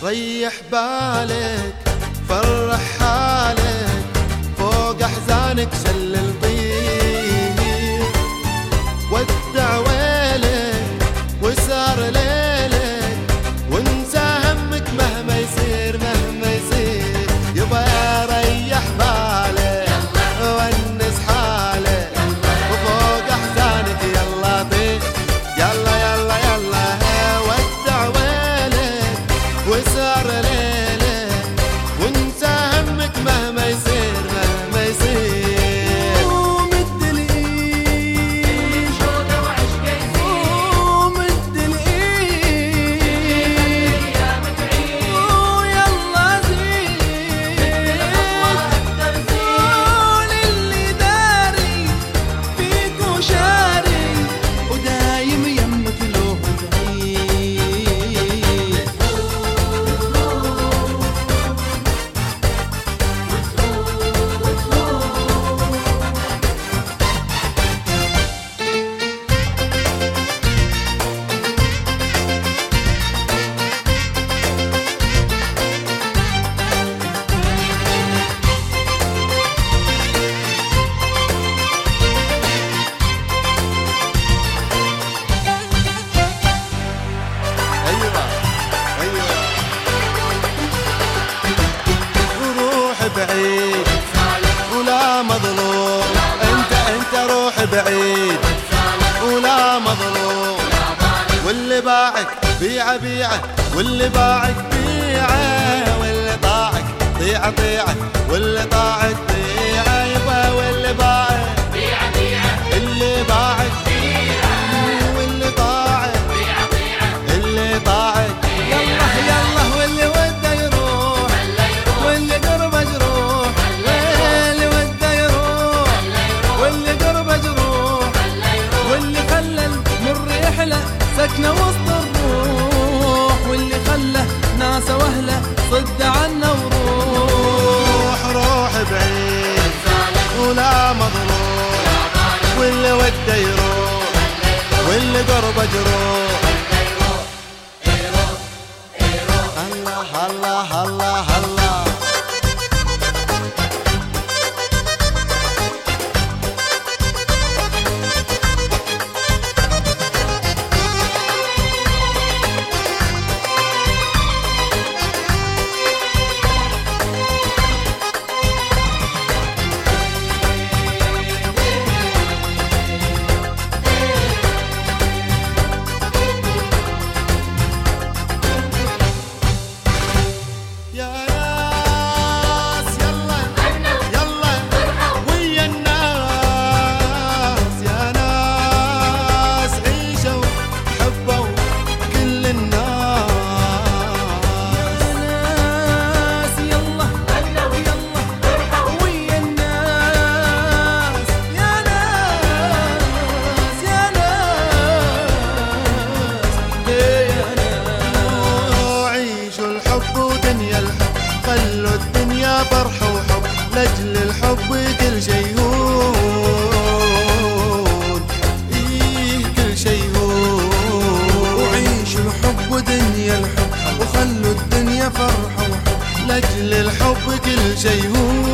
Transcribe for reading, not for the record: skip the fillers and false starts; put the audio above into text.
ريح بالك فرح حالك فوق احزانك شل الطير ودع ويلك وسار ليلك وانسى همك مهما يصير مهما يصير يبا ريح بالك ونس حالك وفوق احزانك يلا طير يلا يلا يلا ودع ويلك وسار ليلك وانسى همك مهما يصير مهما يصير ومد الايد شوقه وعشقه يزيد ومد الايد ايامك عيد ويلا زيد اكثر زيد للي داري فيك وشاري ودايم يمك له بعيد ايوه ايوه روح بعيد ولا مظلوم انت روح بعيد ولا مظلوم واللي باعك بيعه بيعه واللي باعك بيعه واللي طاعك طيعه طيعه واللي طاعك طيعه يبا واللي باعك بيعه بيعه اللي باعك بيعه واللي طاعك بيعه بيعه اللي طاعك يلا يلا واللي وده يروح واللي قربه جروح واللي وده يروح واللي قربه جروح واللي خلى المر يحلى سكنه وسط الروح واللي خلى ناس واهله صد عنا وروح روح بعيد ولا مظلوم واللي وده يروح واللي قربه جروح الله الله الله الله يا ناس يلا يلا ويا الناس يا ناس عيشوا حبوا كل الناس ناس يلا يلا ويا الناس يا ناس يا ناس يا ناس عيشوا الحب ودنيا الحب خلوا الدنيا فرح وحب لاجل الحب كل شي هون ايه كل شي هون وعيشوا الحب ودنيا الحب وخلوا الدنيا فرحة وحب لاجل الحب كل شي هون